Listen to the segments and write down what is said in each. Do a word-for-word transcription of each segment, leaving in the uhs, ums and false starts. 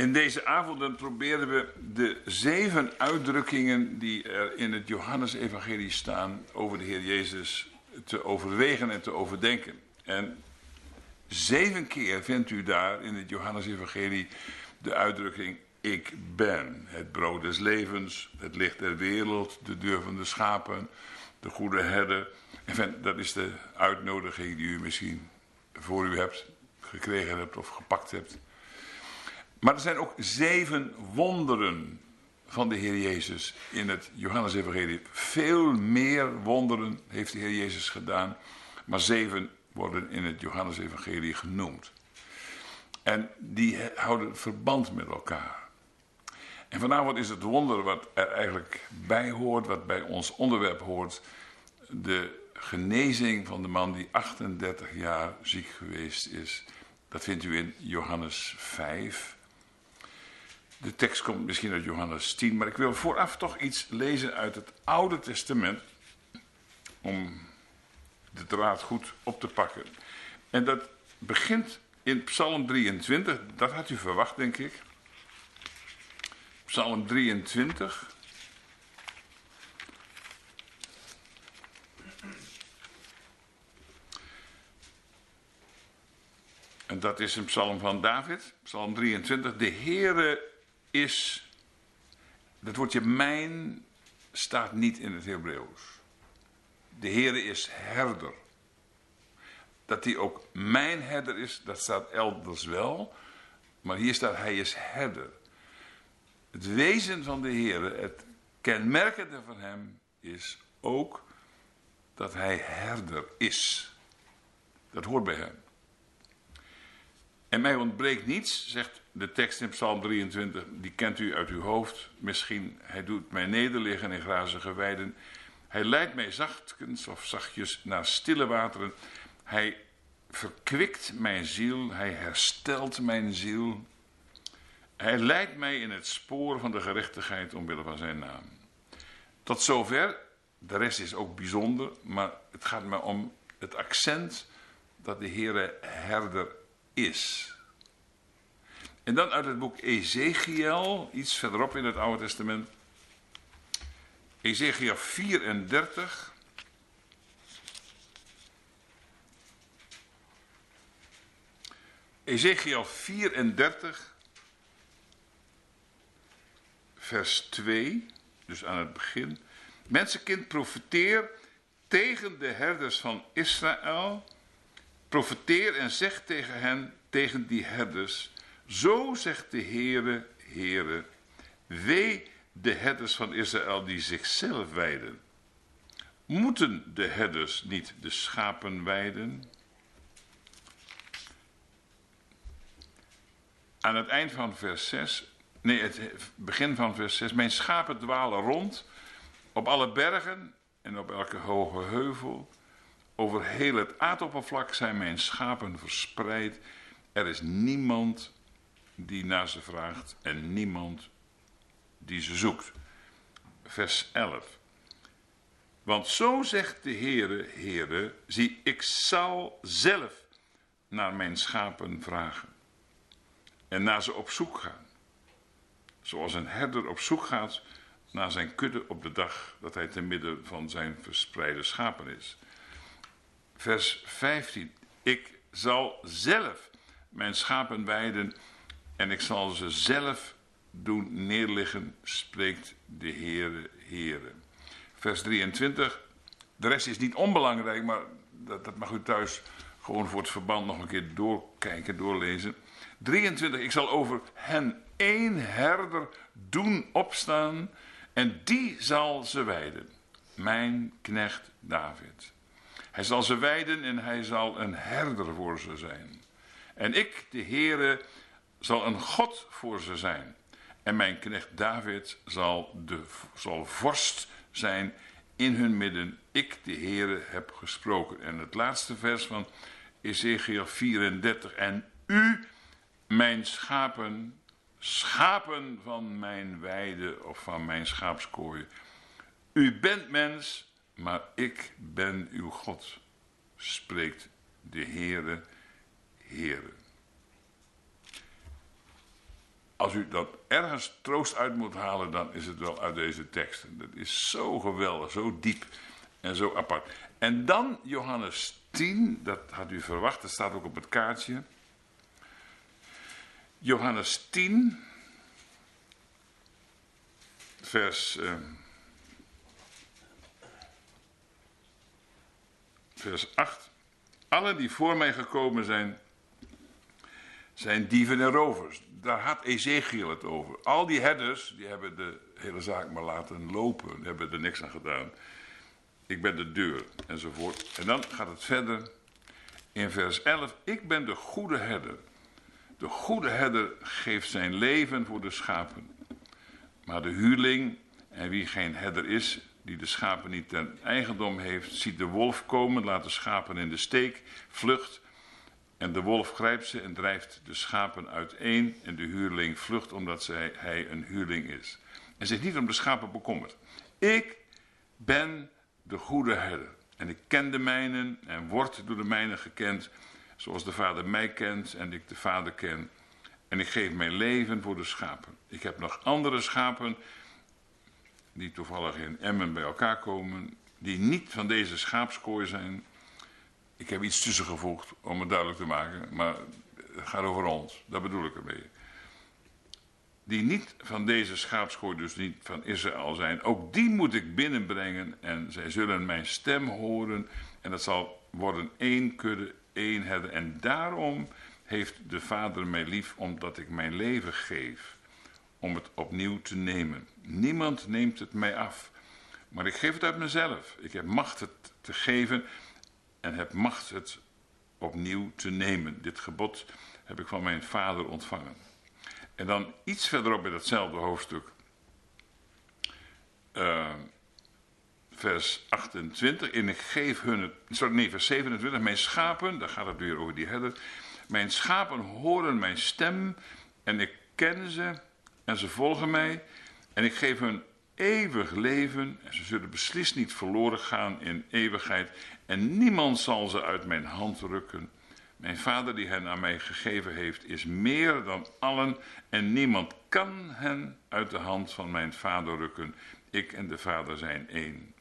In deze avonden proberen we de zeven uitdrukkingen die er in het Johannesevangelie staan over de Heer Jezus te overwegen en te overdenken. En zeven keer vindt u daar in het Johannesevangelie de uitdrukking ik ben. Het brood des levens, het licht der wereld, de deur van de schapen, de goede herder. En dat is de uitnodiging die u misschien voor u hebt gekregen hebt of gepakt hebt. Maar er zijn ook zeven wonderen van de Heer Jezus in het Johannesevangelie. Veel meer wonderen heeft de Heer Jezus gedaan, maar zeven worden in het Johannesevangelie genoemd. En die houden verband met elkaar. En vanavond is het wonder wat er eigenlijk bij hoort, wat bij ons onderwerp hoort, de genezing van de man die achtendertig jaar ziek geweest is. Dat vindt u in Johannes vijf. De tekst komt misschien uit Johannes tien, maar ik wil vooraf toch iets lezen uit het Oude Testament, om de draad goed op te pakken. En dat begint in Psalm drieëntwintig, dat had u verwacht denk ik. Psalm drieëntwintig. En dat is een psalm van David, Psalm drieëntwintig. De Heere is, dat woordje mijn staat niet in het Hebreeuws. De Heere is herder. Dat hij ook mijn herder is, dat staat elders wel. Maar hier staat hij is herder. Het wezen van de Heere, het kenmerkende van hem is ook dat hij herder is. Dat hoort bij hem. En mij ontbreekt niets, zegt de tekst in Psalm drieëntwintig, die kent u uit uw hoofd. Misschien, hij doet mij nederliggen in grazige weiden. Hij leidt mij zachtkens of zachtjes naar stille wateren. Hij verkwikt mijn ziel, hij herstelt mijn ziel. Hij leidt mij in het spoor van de gerechtigheid omwille van zijn naam. Tot zover, de rest is ook bijzonder, maar het gaat me om het accent dat de Heere herder is. En dan uit het boek Ezechiel, iets verderop in het Oude Testament. Ezechiel vierendertig. Ezechiel vierendertig, vers twee, dus aan het begin. Mensenkind, profeteer tegen de herders van Israël. Profeteer en zeg tegen hen, tegen die herders, zo zegt de Heere, Heere, wee de herders van Israël die zichzelf weiden. Moeten de herders niet de schapen weiden? Aan het eind van vers zes, nee, het begin van vers zes, mijn schapen dwalen rond op alle bergen en op elke hoge heuvel. Over heel het aardoppervlak zijn mijn schapen verspreid. Er is niemand die naar ze vraagt en niemand die ze zoekt. Vers elf. Want zo zegt de Heere, Heere, zie, ik zal zelf naar mijn schapen vragen en naar ze op zoek gaan. Zoals een herder op zoek gaat naar zijn kudde op de dag dat hij te midden van zijn verspreide schapen is. Vers vijftien. Ik zal zelf mijn schapen weiden en ik zal ze zelf doen neerliggen, spreekt de Heere, Heere. Vers drieëntwintig. De rest is niet onbelangrijk, maar dat, dat mag u thuis gewoon voor het verband nog een keer doorkijken, doorlezen. drieëntwintig. Ik zal over hen één herder doen opstaan en die zal ze weiden. Mijn knecht David. Hij zal ze weiden en hij zal een herder voor ze zijn. En ik, de Heere, zal een God voor ze zijn. En mijn knecht David zal, de, zal vorst zijn in hun midden. Ik, de Heere, heb gesproken. En het laatste vers van Ezechiel vierendertig. En u, mijn schapen, schapen van mijn weide of van mijn schaapskooi. U bent mens, maar ik ben uw God, spreekt de Heere, Heere. als u dat ergens troost uit moet halen, dan is het wel uit deze teksten. Dat is zo geweldig, zo diep en zo apart. En dan Johannes tien, dat had u verwacht, dat staat ook op het kaartje. Johannes tien, vers, uh, vers acht. Allen die voor mij gekomen zijn, zijn dieven en rovers. Daar had Ezekiel het over. Al die herders, die hebben de hele zaak maar laten lopen. Die hebben er niks aan gedaan. Ik ben de deur, enzovoort. En dan gaat het verder in vers elf. Ik ben de goede herder. De goede herder geeft zijn leven voor de schapen. Maar de huurling, en wie geen herder is, die de schapen niet ten eigendom heeft, ziet de wolf komen, laat de schapen in de steek, vlucht. En de wolf grijpt ze en drijft de schapen uiteen. En de huurling vlucht omdat zij, hij een huurling is. En zich niet om de schapen bekommert. Ik ben de goede herder. En ik ken de mijnen en word door de mijnen gekend. Zoals de Vader mij kent en ik de Vader ken. En ik geef mijn leven voor de schapen. Ik heb nog andere schapen die toevallig in Emmen bij elkaar komen. Die niet van deze schaapskooi zijn. Ik heb iets tussengevoegd om het duidelijk te maken. Maar het gaat over ons. Dat bedoel ik ermee. Die niet van deze schaapskooi, dus niet van Israël zijn. Ook die moet ik binnenbrengen. En zij zullen mijn stem horen. En dat zal worden één kudde, één herder. En daarom heeft de Vader mij lief, omdat ik mijn leven geef. Om het opnieuw te nemen. Niemand neemt het mij af. Maar ik geef het uit mezelf. Ik heb macht het te geven. En heb macht het opnieuw te nemen. Dit gebod heb ik van mijn Vader ontvangen. En dan iets verderop in datzelfde hoofdstuk. Uh, vers achtentwintig. En ik geef hun het. Sorry, nee, vers zevenentwintig. Mijn schapen, daar gaat het weer over die herder. Mijn schapen horen mijn stem. En ik ken ze. En ze volgen mij. En ik geef hun eeuwig leven. En ze zullen beslist niet verloren gaan in eeuwigheid. En niemand zal ze uit mijn hand rukken. Mijn Vader die hen aan mij gegeven heeft is meer dan allen. En niemand kan hen uit de hand van mijn Vader rukken. Ik en de Vader zijn één.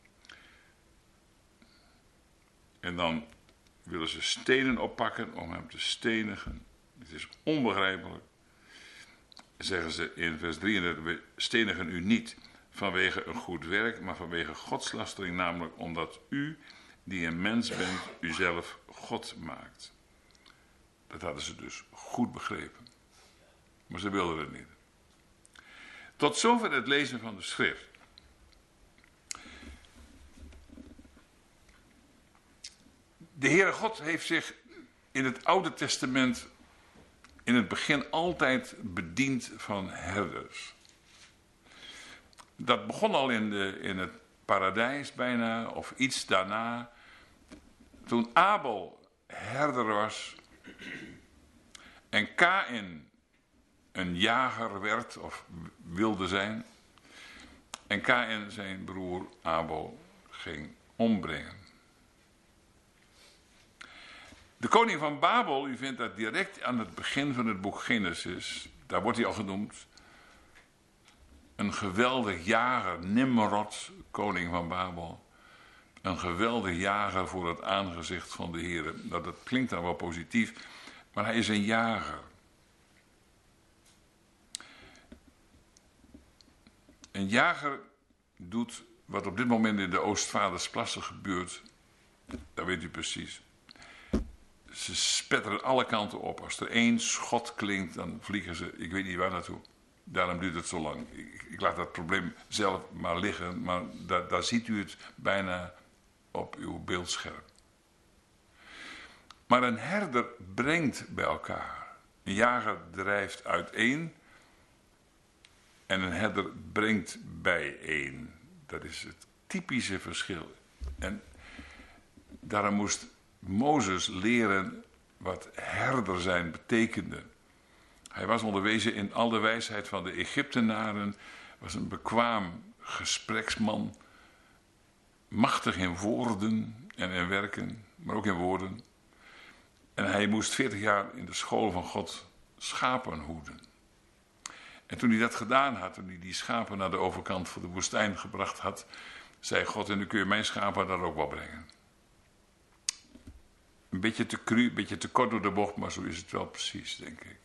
En dan willen ze stenen oppakken om hem te stenigen. Het is onbegrijpelijk. Zeggen ze in vers drieëndertig, we stenigen u niet vanwege een goed werk, maar vanwege godslastering, namelijk omdat u, die een mens bent, uzelf God maakt. Dat hadden ze dus goed begrepen. Maar ze wilden het niet. Tot zover het lezen van de schrift. De Heere God heeft zich in het Oude Testament in het begin altijd bediend van herders. Dat begon al in, de, in het paradijs bijna, of iets daarna. Toen Abel herder was en Kaïn een jager werd of wilde zijn. En Kaïn zijn broer Abel ging ombrengen. De koning van Babel, u vindt dat direct aan het begin van het boek Genesis. Daar wordt hij al genoemd. Een geweldig jager, Nimrod, koning van Babel. Een geweldig jager voor het aangezicht van de Heer. Nou, dat klinkt dan wel positief, maar hij is een jager. Een jager doet wat op dit moment in de Oostvaardersplassen gebeurt. Dat weet u precies. Ze spetteren alle kanten op. Als er één schot klinkt, dan vliegen ze, ik weet niet waar naartoe. Daarom duurt het zo lang. Ik, ik laat dat probleem zelf maar liggen, maar daar, daar ziet u het bijna op uw beeldscherm. Maar een herder brengt bij elkaar. Een jager drijft uiteen en een herder brengt bijeen. Dat is het typische verschil. En daarom moest Mozes leren wat herder zijn betekende. Hij was onderwezen in al de wijsheid van de Egyptenaren, was een bekwaam gespreksman, machtig in woorden en in werken, maar ook in woorden. En hij moest veertig jaar in de school van God schapen hoeden. En toen hij dat gedaan had, toen hij die schapen naar de overkant van de woestijn gebracht had, zei God, en dan kun je mijn schapen daar ook wel brengen. Een beetje te cru, een beetje te kort door de bocht, maar zo is het wel precies, denk ik.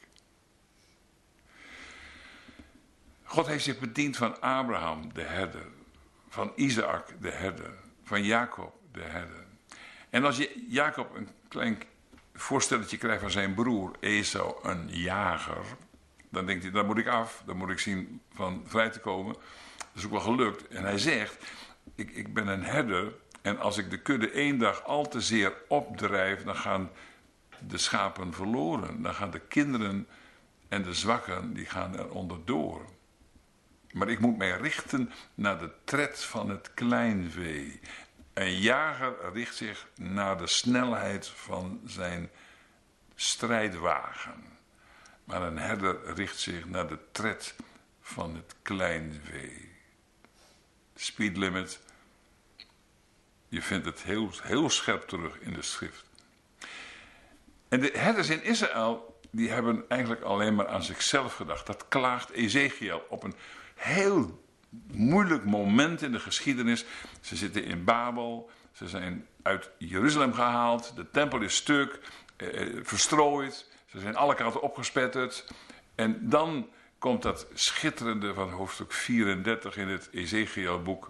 God heeft zich bediend van Abraham, de herder, van Isaac, de herder, van Jacob, de herder. En als je Jacob een klein voorstelletje krijgt van zijn broer Esau, een jager, dan denkt hij, daar moet ik af, daar moet ik zien van vrij te komen. Dat is ook wel gelukt. En hij zegt, ik, ik ben een herder en als ik de kudde één dag al te zeer opdrijf, dan gaan de schapen verloren. Dan gaan de kinderen en de zwakken, die gaan er onderdoor. Maar ik moet mij richten naar de tred van het kleinvee. Een jager richt zich naar de snelheid van zijn strijdwagen. Maar een herder richt zich naar de tred van het kleinvee. Speed limit. Je vindt het heel, heel scherp terug in de schrift. En de herders in Israël, die hebben eigenlijk alleen maar aan zichzelf gedacht. Dat klaagt Ezekiel op een heel moeilijk moment in de geschiedenis. Ze zitten in Babel, ze zijn uit Jeruzalem gehaald, de tempel is stuk, eh, verstrooid, ze zijn alle kanten opgespetterd. En dan komt dat schitterende van hoofdstuk vierendertig in het Ezekielboek.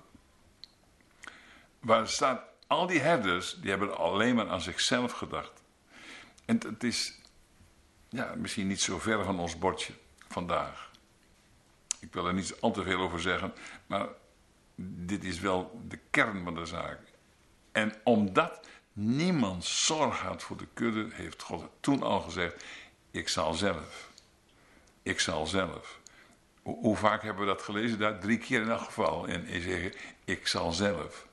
Waar staat, al die herders, die hebben alleen maar aan zichzelf gedacht. En het is ja, misschien niet zo ver van ons bordje vandaag. Ik wil er niet al te veel over zeggen, maar dit is wel de kern van de zaak. En omdat niemand zorg had voor de kudde, heeft God toen al gezegd, ik zal zelf. Ik zal zelf. Hoe, hoe vaak hebben we dat gelezen? Daar drie keer in elk geval. En hij zegt, ik zal zelf.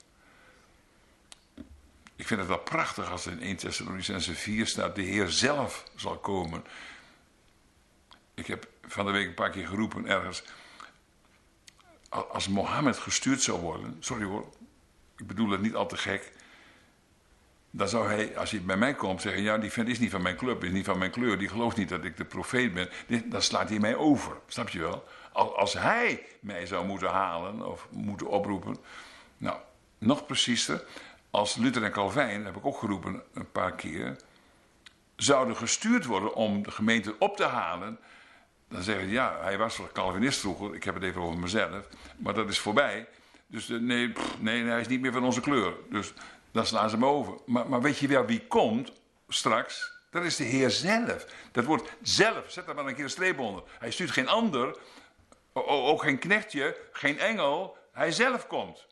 Ik vind het wel prachtig als er in eerste Thessalonicenzen vier staat, de Heer zelf zal komen. Ik heb van de week een paar keer geroepen ergens, als Mohammed gestuurd zou worden, sorry hoor, ik bedoel het niet al te gek, dan zou hij, als hij bij mij komt, zeggen, ja, die vent is niet van mijn club, is niet van mijn kleur, die gelooft niet dat ik de profeet ben, dan slaat hij mij over, snap je wel? Als hij mij zou moeten halen, of moeten oproepen, nou, nog preciezer, als Luther en Calvijn, heb ik ook geroepen een paar keer, zouden gestuurd worden om de gemeente op te halen, dan zeggen ze, ja, hij was wel Calvinist vroeger, ik heb het even over mezelf, maar dat is voorbij. Dus nee, pff, nee, hij is niet meer van onze kleur. Dus dan slaan ze hem over. Maar, maar weet je wel wie komt straks? Dat is de Heer zelf. Dat wordt zelf, zet daar maar een keer een streep onder. Hij stuurt geen ander, ook geen knechtje, geen engel, hij zelf komt.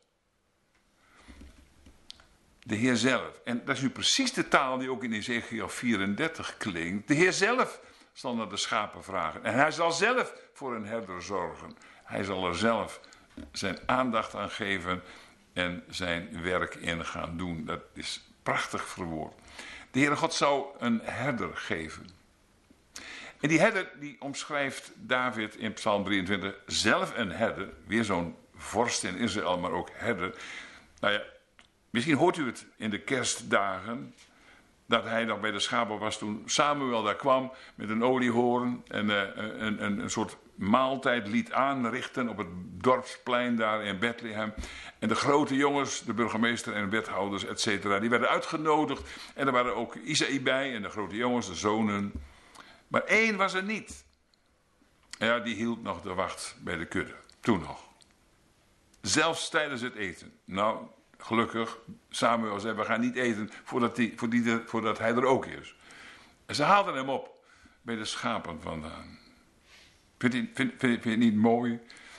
De Heer zelf. En dat is nu precies de taal die ook in Ezekiel vierendertig klinkt. De Heer zelf zal naar de schapen vragen. En hij zal zelf voor een herder zorgen. Hij zal er zelf zijn aandacht aan geven en zijn werk in gaan doen. Dat is prachtig verwoord. De Heere God zou een herder geven. En die herder die omschrijft David in Psalm drieëntwintig zelf een herder. Weer zo'n vorst in Israël, maar ook herder. Nou ja, misschien hoort u het in de kerstdagen, dat hij nog bij de schapen was toen Samuel daar kwam met een oliehoorn en uh, een, een, een soort maaltijd liet aanrichten op het dorpsplein daar in Bethlehem. En de grote jongens, de burgemeester en wethouders, et cetera, die werden uitgenodigd. En er waren ook Isaïe bij en de grote jongens, de zonen. Maar één was er niet. Ja, die hield nog de wacht bij de kudde. Toen nog. Zelfs tijdens het eten. Nou, gelukkig, Samuel zei, we gaan niet eten voordat, die, voordat, die, voordat hij er ook is. En ze haalden hem op bij de schapen vandaan. Vind je, vind, vind, vind je het niet mooi?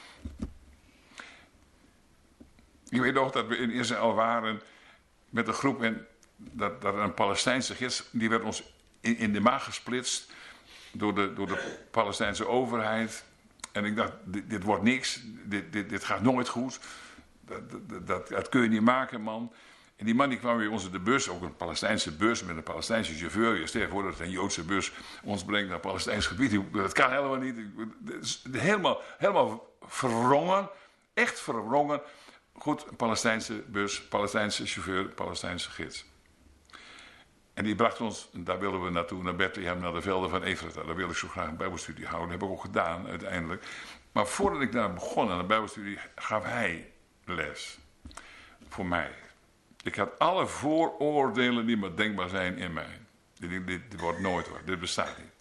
Ik weet nog dat we in Israël waren met een groep en dat, dat een Palestijnse gids, die werd ons in, in de maag gesplitst door de, door de Palestijnse overheid. En ik dacht, dit, dit wordt niks, dit, dit, dit gaat nooit goed. Dat, dat, dat, dat kun je niet maken, man. En die man die kwam weer onze de bus, ook een Palestijnse bus met een Palestijnse chauffeur. Je stel je voor dat een Joodse bus ons brengt naar Palestijns gebied. Dat kan helemaal niet. Helemaal, helemaal verwrongen. Echt verwrongen. Goed, een Palestijnse bus, Palestijnse chauffeur, Palestijnse gids. En die bracht ons, daar wilden we naartoe, naar Bethlehem, naar de velden van Efrata. Daar wilde ik zo graag een bijbelstudie houden. Dat heb ik ook gedaan uiteindelijk. Maar voordat ik daar begon aan de bijbelstudie, gaf hij les. Voor mij. Ik had alle vooroordelen die maar denkbaar zijn in mij. Dit, dit, dit wordt nooit hoor, dit bestaat niet.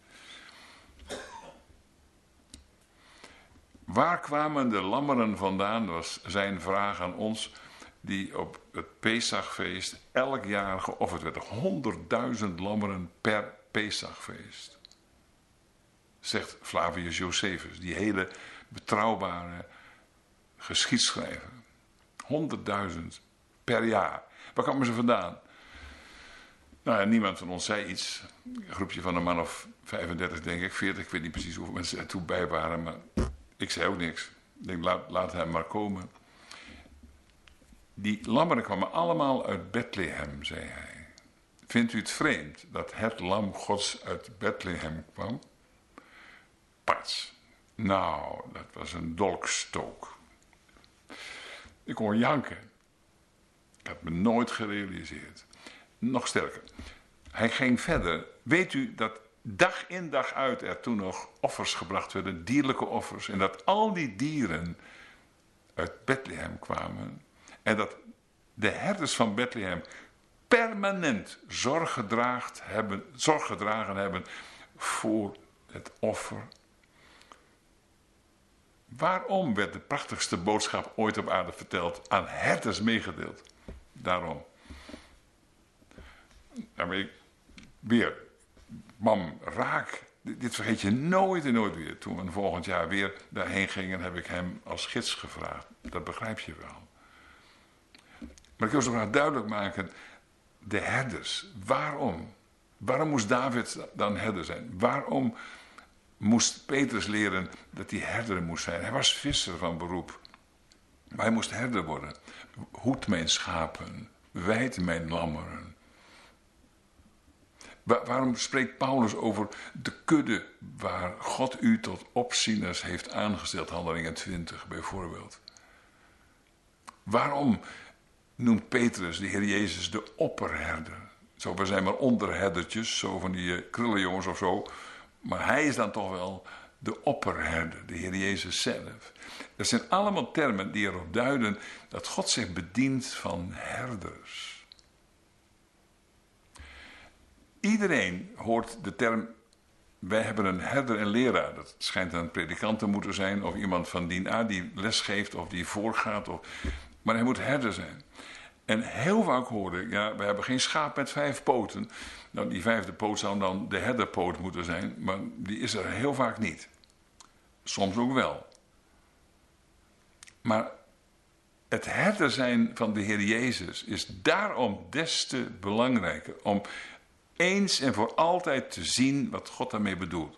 Waar kwamen de lammeren vandaan, was zijn vraag aan ons, die op het Pesachfeest elk jaar geofferd werd. honderdduizend lammeren per Pesachfeest. Zegt Flavius Josephus, die hele betrouwbare geschiedschrijver. honderdduizend per jaar. Waar kwamen ze vandaan? Nou ja, niemand van ons zei iets. Een groepje van een man of vijfendertig, denk ik, veertig. Ik weet niet precies hoeveel mensen er toe bij waren, maar ik zei ook niks. Ik denk, laat, laat hem maar komen. Die lammeren kwamen allemaal uit Bethlehem, zei hij. Vindt u het vreemd dat het lam Gods uit Bethlehem kwam? Pats. Nou, dat was een dolkstook. Ik kon janken. Ik had me nooit gerealiseerd. Nog sterker. Hij ging verder. Weet u dat dag in dag uit er toen nog offers gebracht werden, dierlijke offers. En dat al die dieren uit Bethlehem kwamen. En dat de herders van Bethlehem permanent zorg gedragen hebben, zorg gedragen hebben voor het offer. Waarom werd de prachtigste boodschap ooit op aarde verteld aan herders meegedeeld? Daarom. Daarmee weer, mam, raak. Dit vergeet je nooit en nooit weer. Toen we volgend jaar weer daarheen gingen, heb ik hem als gids gevraagd. Dat begrijp je wel. Maar ik wil zo graag duidelijk maken, de herders, waarom? Waarom moest David dan herder zijn? Waarom moest Petrus leren dat hij herder moest zijn? Hij was visser van beroep. Maar hij moest herder worden. Hoed mijn schapen, wijd mijn lammeren. Waar, waarom spreekt Paulus over de kudde waar God u tot opzieners heeft aangesteld? Handelingen twintig bijvoorbeeld. Waarom noemt Petrus de Heer Jezus de opperherder? Zo, we zijn maar onderherdertjes, zo van die uh, krullenjongens of zo. Maar hij is dan toch wel de opperherder, de Heer Jezus zelf. Dat zijn allemaal termen die erop duiden dat God zich bedient van herders. Iedereen hoort de term, wij hebben een herder en leraar. Dat schijnt een predikant te moeten zijn, of iemand van dien aard die lesgeeft of die voorgaat. Of, maar hij moet herder zijn. En heel vaak hoorde ik, ja, we hebben geen schaap met vijf poten. Nou, die vijfde poot zou dan de herderpoot moeten zijn, maar die is er heel vaak niet. Soms ook wel. Maar het herder zijn van de Heer Jezus is daarom des te belangrijker. Om eens en voor altijd te zien wat God daarmee bedoelt.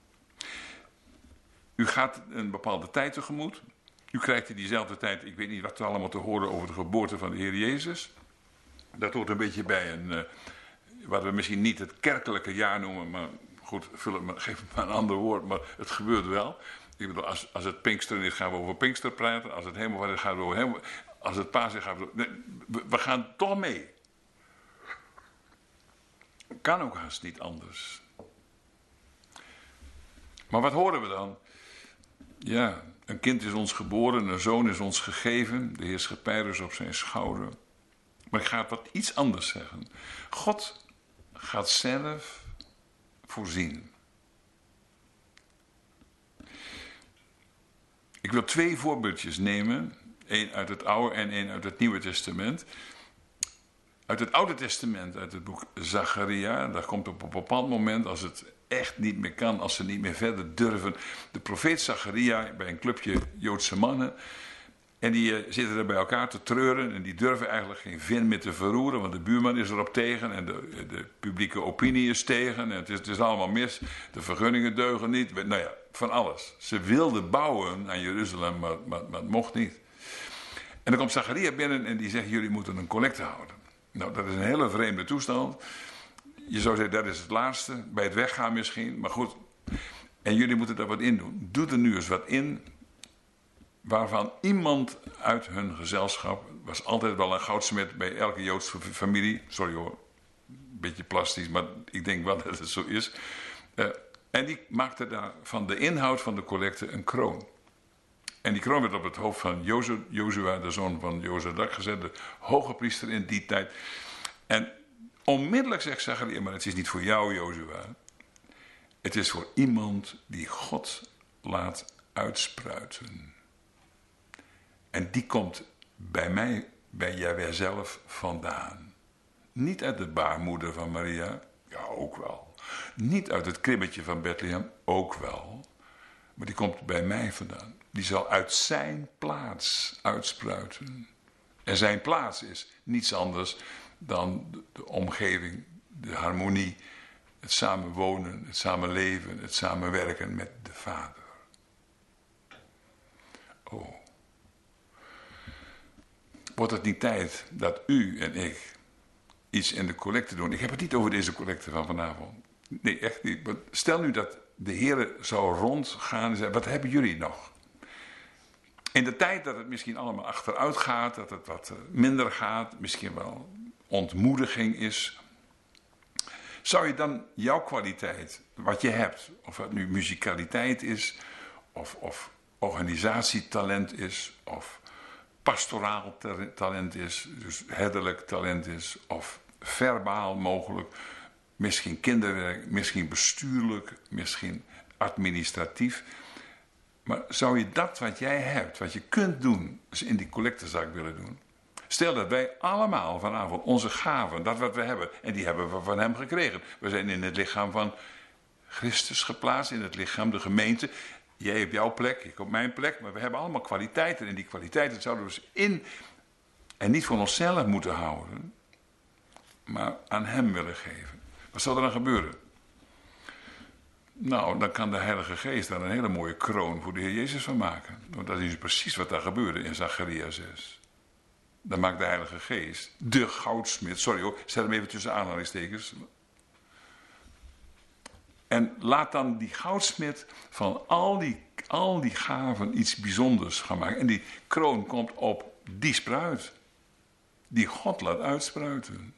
U gaat een bepaalde tijd tegemoet. U krijgt in diezelfde tijd, ik weet niet wat er allemaal te horen over de geboorte van de Heer Jezus. Dat hoort een beetje bij een, uh, wat we misschien niet het kerkelijke jaar noemen, maar goed, vul het maar, geef het maar een ander woord, maar het gebeurt wel. Ik bedoel, als, als het Pinksteren is, gaan we over Pinkster praten. Als het Hemelvaart is, gaan we over Hemelvaart. Als het Paas is, gaan we over... Nee, we, we gaan toch mee. Kan ook haast niet anders. Maar wat horen we dan? Ja, een kind is ons geboren, een zoon is ons gegeven. De heerschappij is op zijn schouder. Maar ik ga wat iets anders zeggen. God gaat zelf voorzien. Ik wil twee voorbeeldjes nemen. Eén uit het Oude en één uit het Nieuwe Testament. Uit het Oude Testament, uit het boek Zacharia. Daar komt op een bepaald moment, als het echt niet meer kan, als ze niet meer verder durven, de profeet Zacharia bij een clubje Joodse mannen. En die uh, zitten er bij elkaar te treuren en die durven eigenlijk geen vin meer te verroeren, want de buurman is erop tegen en de, de publieke opinie is tegen. En het is, het is allemaal mis, de vergunningen deugen niet. Nou ja, van alles. Ze wilden bouwen aan Jeruzalem, maar, maar, maar het mocht niet. En dan komt Zacharia binnen en die zegt, jullie moeten een collecte houden. Nou, dat is een hele vreemde toestand. Je zou zeggen, dat is het laatste. Bij het weggaan misschien, maar goed. En jullie moeten daar wat in doen. Doe er nu eens wat in, waarvan iemand uit hun gezelschap, was altijd wel een goudsmid bij elke Joodse familie, sorry hoor, beetje plastisch, maar ik denk wel dat het zo is. Uh, en die maakte daar van de inhoud van de collecte een kroon. En die kroon werd op het hoofd van Jozua, de zoon van Jozadak, gezet, de hoge priester in die tijd. En onmiddellijk zegt Zacharia, maar het is niet voor jou, Jozua. Het is voor iemand die God laat uitspruiten. En die komt bij mij, bij Jahweh zelf vandaan. Niet uit de baarmoeder van Maria, ja ook wel. Niet uit het kribbetje van Bethlehem, ook wel. Maar die komt bij mij vandaan. Die zal uit zijn plaats uitspruiten. En zijn plaats is niets anders dan de, de omgeving, de harmonie, het samenwonen, het samenleven, het samenwerken met de Vader. Oh. Wordt het niet tijd dat u en ik iets in de collecte doen? Ik heb het niet over deze collecte van vanavond. Nee, echt niet. Maar stel nu dat de Heer zou rondgaan en zeggen, wat hebben jullie nog? In de tijd dat het misschien allemaal achteruit gaat, dat het wat minder gaat, misschien wel ontmoediging is, zou je dan jouw kwaliteit, wat je hebt, of het nu muzikaliteit is, of, of organisatietalent is, of pastoraal talent is, dus herderlijk talent is, of verbaal mogelijk, misschien kinderwerk, misschien bestuurlijk, misschien administratief. Maar zou je dat wat jij hebt, wat je kunt doen, dus in die collectezak willen doen? Stel dat wij allemaal vanavond onze gaven, dat wat we hebben, en die hebben we van hem gekregen. We zijn in het lichaam van Christus geplaatst, in het lichaam, de gemeente. Jij op jouw plek, ik op mijn plek, maar we hebben allemaal kwaliteiten. En die kwaliteiten zouden we dus in, en niet voor onszelf moeten houden, maar aan hem willen geven. Wat zal er dan gebeuren? Nou, dan kan de Heilige Geest daar een hele mooie kroon voor de Heer Jezus van maken. Want dat is precies wat daar gebeurde in Zacharia zes. Dan maakt de Heilige Geest, de goudsmid, sorry hoor, zet hem even tussen aanhalingstekens. En laat dan die goudsmid van al die, al die gaven iets bijzonders gaan maken. En die kroon komt op die spruit, die God laat uitspruiten.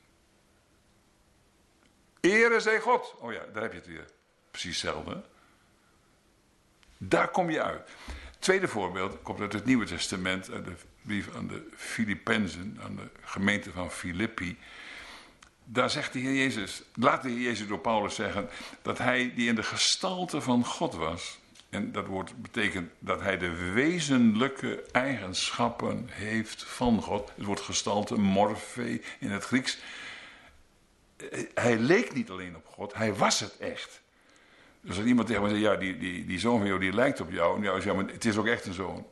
Ere zij God. Oh ja, daar heb je het weer. Precies hetzelfde. Daar kom je uit. Tweede voorbeeld komt uit het Nieuwe Testament, uit de brief aan de Filippenzen, aan de gemeente van Filippi. Daar zegt de Heer Jezus, laat de Heer Jezus door Paulus zeggen, dat hij die in de gestalte van God was. En dat woord betekent dat hij de wezenlijke eigenschappen heeft van God. Het woord gestalte, morphe in het Grieks. Hij leek niet alleen op God, hij was het echt. Dus als iemand tegen me zegt, ja, die, die, die zoon van jou, die lijkt op jou. Nou, ja, maar het is ook echt een zoon.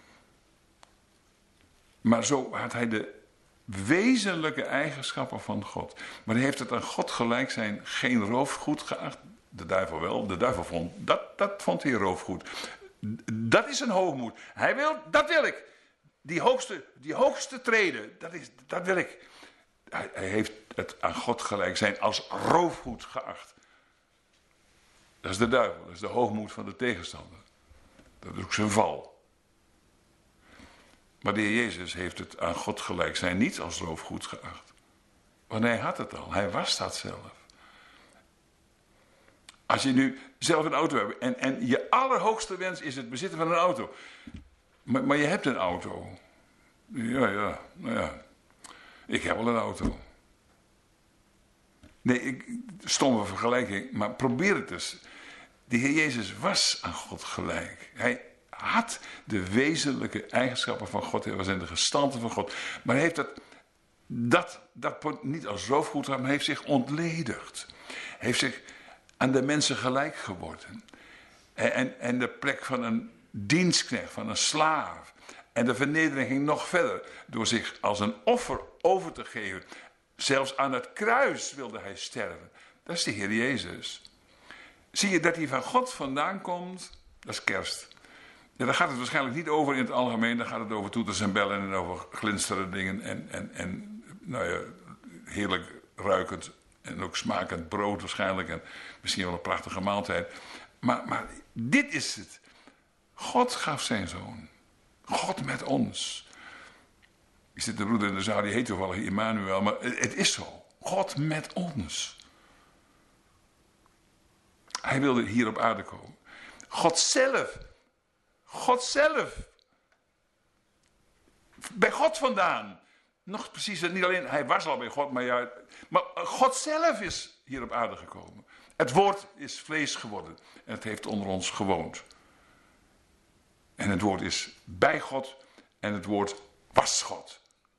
Maar zo had hij de wezenlijke eigenschappen van God. Maar hij heeft het aan God gelijk zijn geen roofgoed geacht. De duivel wel. De duivel vond, dat, dat vond hij roofgoed. Dat is een hoogmoed. Hij wil, dat wil ik. Die hoogste, die hoogste treden, dat, is, dat wil ik. Hij, hij heeft het aan God gelijk zijn als roofgoed geacht. Dat is de duivel, dat is de hoogmoed van de tegenstander. Dat is ook zijn val. Maar de Heer Jezus heeft het aan God gelijk zijn niet als roofgoed geacht. Want hij had het al, hij was dat zelf. Als je nu zelf een auto hebt en, en je allerhoogste wens is het bezitten van een auto. Maar, maar je hebt een auto. Ja, ja, nou ja. Ik heb al een auto. Nee, ik, stomme vergelijking, maar probeer het eens. De Heer Jezus was aan God gelijk. Hij had de wezenlijke eigenschappen van God. Hij was in de gestalte van God. Maar hij heeft dat, dat, dat niet als roofgoed, maar hij heeft zich ontledigd. Hij heeft zich aan de mensen gelijk geworden. En, en, en de plek van een dienstknecht, van een slaaf. En de vernedering ging nog verder. Door zich als een offer over te geven. Zelfs aan het kruis wilde hij sterven. Dat is de Heer Jezus. Zie je dat hij van God vandaan komt? Dat is kerst. Ja, daar gaat het waarschijnlijk niet over in het algemeen. Dan gaat het over toeters en bellen en over glinsterende dingen. En, en, en nou ja, heerlijk ruikend en ook smakend brood waarschijnlijk. En misschien wel een prachtige maaltijd. Maar, maar dit is het. God gaf zijn zoon. God met ons. Ik zit de broeder in de zaal, die heet toevallig Immanuel. Maar het is zo. God met ons. Hij wilde hier op aarde komen. God zelf. God zelf. Bij God vandaan. Nog precies, niet alleen, hij was al bij God, maar, ja, maar God zelf is hier op aarde gekomen. Het woord is vlees geworden en het heeft onder ons gewoond. En het woord is bij God en het woord was God.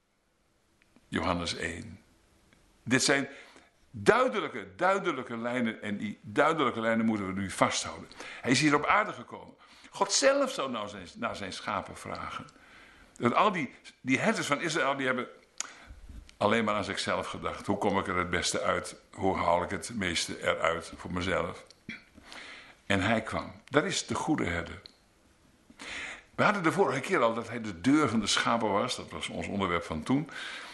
Johannes één. Dit zijn duidelijke, duidelijke lijnen en die duidelijke lijnen moeten we nu vasthouden. Hij is hier op aarde gekomen. God zelf zou nou zijn, naar zijn schapen vragen. Dat al die, die herders van Israël, die hebben alleen maar aan zichzelf gedacht. Hoe kom ik er het beste uit? Hoe haal ik het meeste eruit voor mezelf? En hij kwam. Dat is de goede herder. We hadden de vorige keer al dat hij de deur van de schapen was. Dat was ons onderwerp van toen.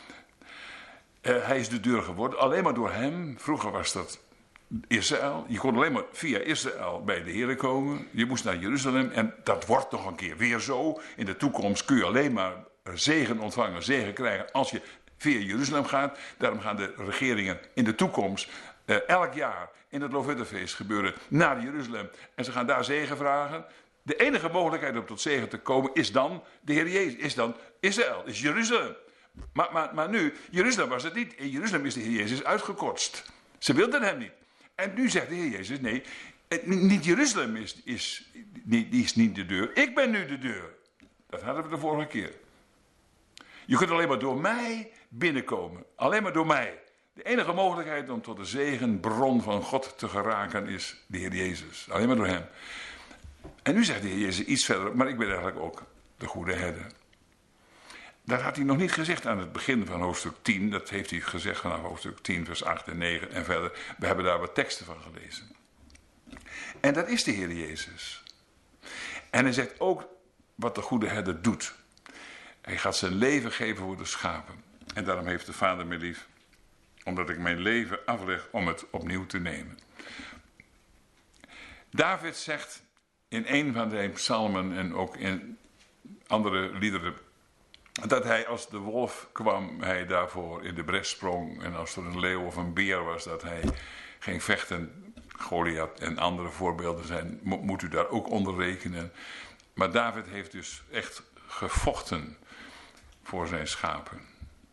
Uh, hij is de deur geworden. Alleen maar door hem. Vroeger was dat Israël. Je kon alleen maar via Israël bij de Heer komen. Je moest naar Jeruzalem. En dat wordt nog een keer weer zo. In de toekomst kun je alleen maar zegen ontvangen, zegen krijgen als je via Jeruzalem gaat. Daarom gaan de regeringen in de toekomst uh, elk jaar in het Loofhuttenfeest gebeuren naar Jeruzalem. En ze gaan daar zegen vragen. De enige mogelijkheid om tot zegen te komen is dan de Heer Jezus. Is dan Israël, is Jeruzalem. Maar, maar, maar nu, Jeruzalem was het niet. In Jeruzalem is de Heer Jezus uitgekotst. Ze wilden hem niet. En nu zegt de Heer Jezus, nee, niet Jeruzalem is, is, die is niet de deur. Ik ben nu de deur. Dat hadden we de vorige keer. Je kunt alleen maar door mij binnenkomen. Alleen maar door mij. De enige mogelijkheid om tot de zegenbron van God te geraken is de Heer Jezus. Alleen maar door hem. En nu zegt de Heer Jezus iets verder, maar ik ben eigenlijk ook de goede herder. Dat had hij nog niet gezegd aan het begin van hoofdstuk tien. Dat heeft hij gezegd vanaf hoofdstuk tien, vers acht en negen en verder. We hebben daar wat teksten van gelezen. En dat is de Heer Jezus. En hij zegt ook wat de goede herder doet. Hij gaat zijn leven geven voor de schapen. En daarom heeft de Vader mij lief. Omdat ik mijn leven afleg om het opnieuw te nemen. David zegt in een van zijn psalmen en ook in andere liederen, dat hij als de wolf kwam, hij daarvoor in de bres sprong. En als er een leeuw of een beer was, dat hij ging vechten. Goliath en andere voorbeelden zijn, mo- moet u daar ook onder rekenen. Maar David heeft dus echt gevochten voor zijn schapen.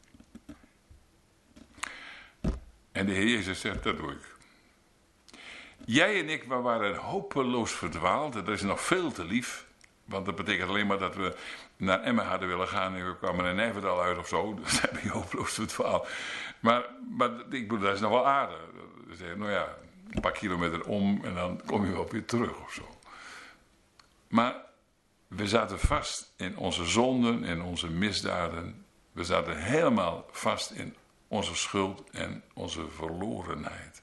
En de Heer Jezus zegt, dat doe ik. Jij en ik, we waren hopeloos verdwaald. Dat is nog veel te lief. Want dat betekent alleen maar dat we naar Emmen hadden willen gaan en we kwamen in Nijverdal uit of zo. Dus dan ben je hopeloos verdwaald. Maar, maar ik bedoel, dat is nog wel aardig. Dus, nou ja, een paar kilometer om en dan kom je wel weer terug of zo. Maar we zaten vast in onze zonden en onze misdaden. We zaten helemaal vast in onze schuld en onze verlorenheid.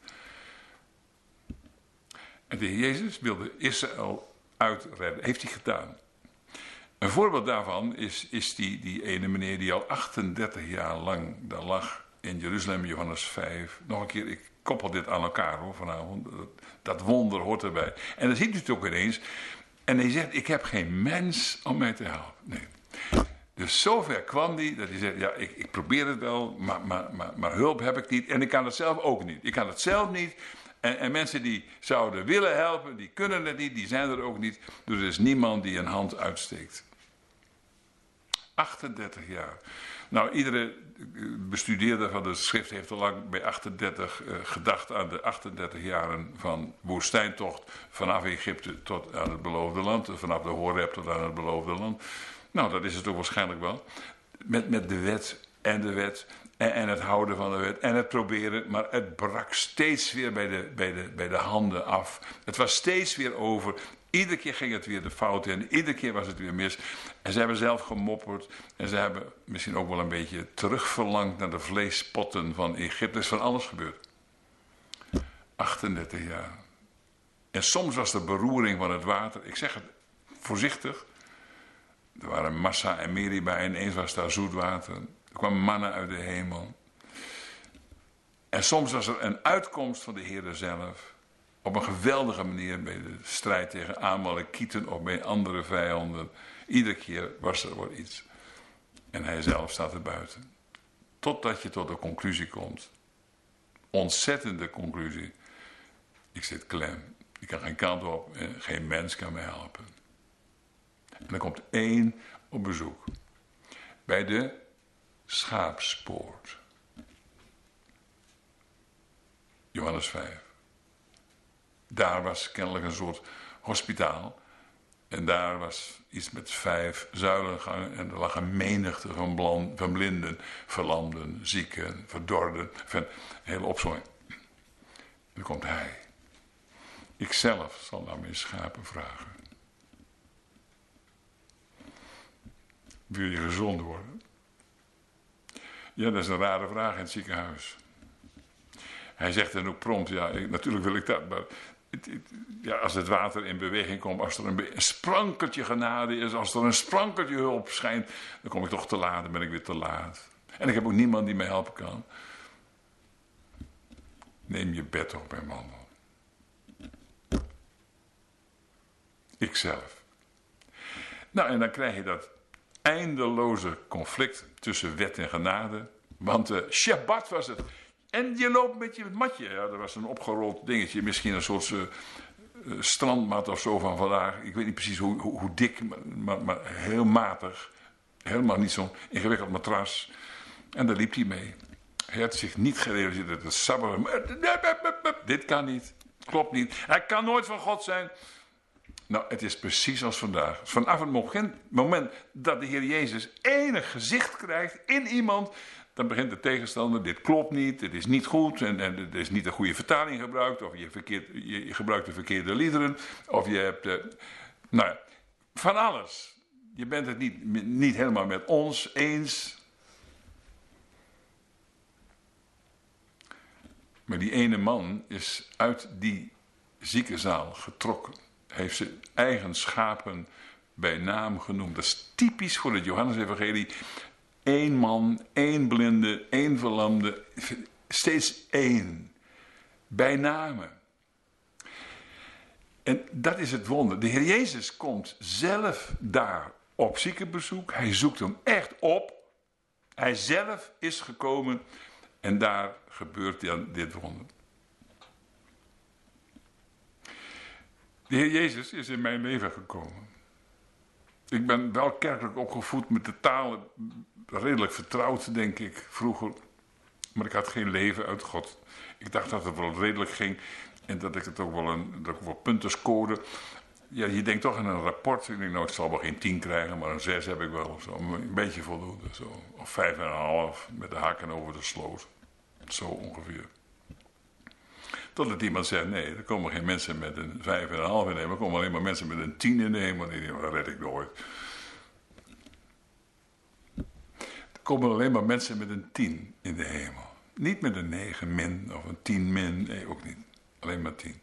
En de Heer Jezus wilde Israël uitredden. Heeft hij gedaan. Een voorbeeld daarvan is, is die, die ene meneer die al achtendertig jaar lang daar lag in Jeruzalem, Johannes vijf. Nog een keer, ik koppel dit aan elkaar hoor vanavond. Dat, dat wonder hoort erbij. En dan ziet u het ook ineens. En hij zegt, ik heb geen mens om mij te helpen. Nee. Dus zover kwam hij dat hij zegt, ja, ik, ik probeer het wel, maar, maar, maar, maar hulp heb ik niet. En ik kan het zelf ook niet. Ik kan het zelf niet. En, en mensen die zouden willen helpen, die kunnen het niet, die zijn er ook niet. Dus er is niemand die een hand uitsteekt. achtendertig jaar. Nou, iedere bestudeerder van de schrift heeft al lang bij achtendertig uh, gedacht aan de achtendertig jaren van woestijntocht vanaf Egypte tot aan het beloofde land. Vanaf de Horeb tot aan het beloofde land. Nou, dat is het ook waarschijnlijk wel. Met, met de wet en de wet en, en het houden van de wet en het proberen. Maar het brak steeds weer bij de, bij, de, bij de handen af. Het was steeds weer over. Iedere keer ging het weer de fout in. Iedere keer was het weer mis. En ze hebben zelf gemopperd. En ze hebben misschien ook wel een beetje terugverlangd naar de vleespotten van Egypte. Er is van alles gebeurd. achtendertig jaar. En soms was de beroering van het water. Ik zeg het voorzichtig. Er waren Massa en Meriba en ineens was daar zoet water. Er kwam manna uit de hemel. En soms was er een uitkomst van de Heer zelf. Op een geweldige manier bij de strijd tegen Amalekieten of bij andere vijanden. Iedere keer was er wel iets. En hij zelf staat er buiten. Totdat je tot de conclusie komt. ontzettende conclusie. Ik zit klem. Ik kan geen kant op en geen mens kan me helpen. En er komt één op bezoek. Bij de Schaapspoort. Johannes vijf. Daar was kennelijk een soort hospitaal. En daar was iets met vijf zuilengangen. En er lag een menigte van, bland, van blinden, verlamden, zieken, verdorden. Van een hele opzomming. En dan komt hij. Ikzelf zal naar mijn schapen vragen. Wil je gezond worden? Ja, dat is een rare vraag in het ziekenhuis. Hij zegt dan ook prompt, ja, ik, natuurlijk wil ik dat, maar het, het, ja, als het water in beweging komt, als er een, een sprankeltje genade is, als er een sprankeltje hulp schijnt, dan kom ik toch te laat, dan ben ik weer te laat. En ik heb ook niemand die mij helpen kan. Neem je bed op en wandel. Ikzelf. Nou, en dan krijg je dat eindeloze conflict tussen wet en genade. Want uh, Shabbat was het. En je loopt met je matje. Ja, er was een opgerold dingetje. Misschien een soort uh, uh, strandmat of zo van vandaag. Ik weet niet precies hoe, hoe, hoe dik, maar, maar heel matig. Helemaal niet zo'n ingewikkeld matras. En daar liep hij mee. Hij had zich niet gerealiseerd dat het Sabbat. Dit kan niet. Klopt niet. Hij kan nooit van God zijn. Nou, het is precies als vandaag. Vanaf het moment, moment dat de Heer Jezus enig gezicht krijgt in iemand, dan begint de tegenstander, dit klopt niet, dit is niet goed, en, en er is niet de goede vertaling gebruikt, of je, verkeerd, je, je gebruikt de verkeerde liederen, of je hebt, uh, nou ja, van alles. Je bent het niet, niet helemaal met ons eens. Maar die ene man is uit die ziekenzaal getrokken. Heeft zijn eigen schapen bij naam genoemd. Dat is typisch voor het Johannesevangelie. Eén man, één blinde, één verlamde. Steeds één. Bij namen. En dat is het wonder. De Heer Jezus komt zelf daar op ziekenbezoek. Hij zoekt hem echt op. Hij zelf is gekomen. En daar gebeurt dan dit wonder. De Heer Jezus is in mijn leven gekomen. Ik ben wel kerkelijk opgevoed met de taal redelijk vertrouwd, denk ik, vroeger. Maar ik had geen leven uit God. Ik dacht dat het wel redelijk ging en dat ik het ook wel, een, dat ik wel punten scoorde. Ja, je denkt toch aan een rapport. Ik denk, nou, ik zal wel geen tien krijgen, maar een zes heb ik wel of zo. Een beetje voldoende, zo. Of vijf en een half, met de haken over de sloot. Zo ongeveer. Totdat iemand zei, nee, er komen geen mensen met een vijf en een half in de hemel. Er komen alleen maar mensen met een tien in de hemel. En die denken, dat red ik nooit. Er komen alleen maar mensen met een tien in de hemel. Niet met een negen min of een tien min. Nee, ook niet. Alleen maar tien.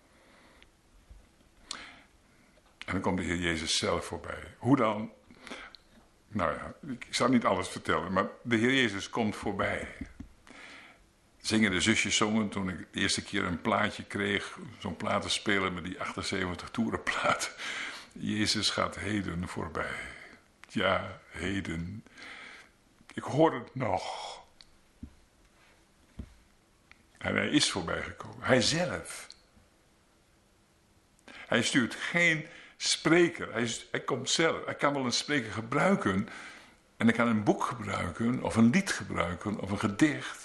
En dan komt de Heer Jezus zelf voorbij. Hoe dan? Nou ja, ik zal niet alles vertellen. Maar de Heer Jezus komt voorbij. Zingen de zusjes zongen toen ik de eerste keer een plaatje kreeg. Zo'n platenspeler met die achtenzeventig toerenplaten. Jezus gaat heden voorbij. Ja, heden. Ik hoor het nog. En hij is voorbij gekomen. Hij zelf. Hij stuurt geen spreker. Hij, hij komt zelf. Hij kan wel een spreker gebruiken. En hij kan een boek gebruiken. Of een lied gebruiken. Of een gedicht.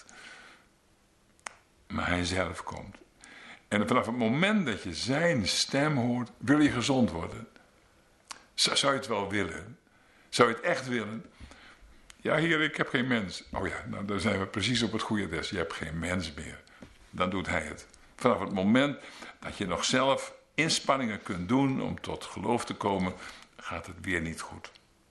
Maar hij zelf komt. En vanaf het moment dat je zijn stem hoort, wil je gezond worden. Zou je het wel willen? Zou je het echt willen? Ja, Heer, ik heb geen mens. Oh ja, nou, dan zijn we precies op het goede adres. Je hebt geen mens meer. Dan doet hij het. Vanaf het moment dat je nog zelf inspanningen kunt doen om tot geloof te komen, gaat het weer niet goed.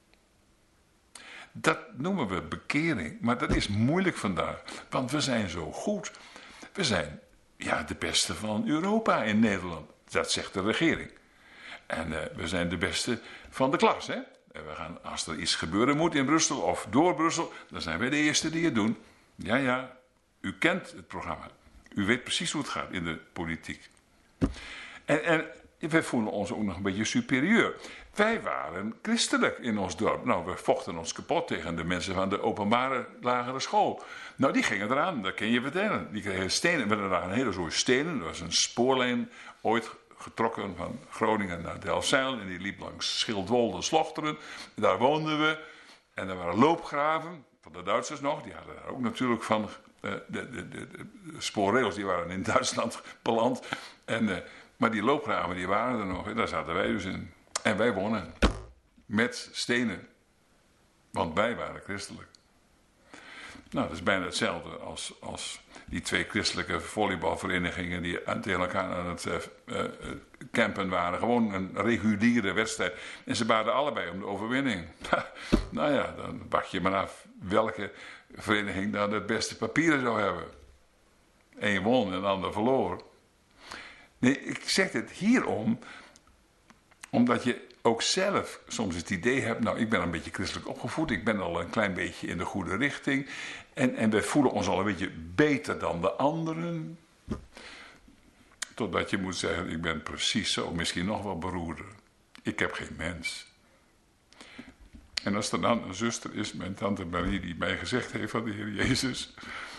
Dat noemen we bekering. Maar dat is moeilijk vandaag. Want we zijn zo goed. We zijn ja, de beste van Europa in Nederland. Dat zegt de regering. En uh, we zijn de beste van de klas. Hè? En we gaan, als er iets gebeuren moet in Brussel of door Brussel, dan zijn wij de eerste die het doen. Ja, ja, u kent het programma. U weet precies hoe het gaat in de politiek. En, en wij voelen ons ook nog een beetje superieur. Wij waren christelijk in ons dorp. Nou, we vochten ons kapot tegen de mensen van de openbare lagere school. Nou, die gingen eraan, dat kun je vertellen. Die kregen stenen, er waren een hele soort stenen. Er was een spoorlijn ooit getrokken van Groningen naar Delfzijl. En die liep langs Schildwolde, Slochteren. Daar woonden we. En er waren loopgraven, van de Duitsers nog. Die hadden daar ook natuurlijk van... Uh, de, de, de, de spoorrails die waren in Duitsland beland. En, uh, maar die loopgraven die waren er nog. En daar zaten wij dus in. En wij wonnen. Met stenen. Want wij waren christelijk. Nou, dat is bijna hetzelfde als, als die twee christelijke volleybalverenigingen die tegen elkaar aan het uh, uh, campen waren. Gewoon een reguliere wedstrijd. En ze baden allebei om de overwinning. Nou ja, dan wacht je maar af welke vereniging dan het beste papieren zou hebben. Eén won en de ander verloor. Nee, ik zeg het hierom, omdat je ook zelf soms het idee hebt, nou, ik ben een beetje christelijk opgevoed, ik ben al een klein beetje in de goede richting, en, en wij voelen ons al een beetje beter dan de anderen. Totdat je moet zeggen, ik ben precies zo, misschien nog wel beroerder. Ik heb geen mens. En als er dan een zuster is, mijn tante Marie, die mij gezegd heeft van de Heer Jezus,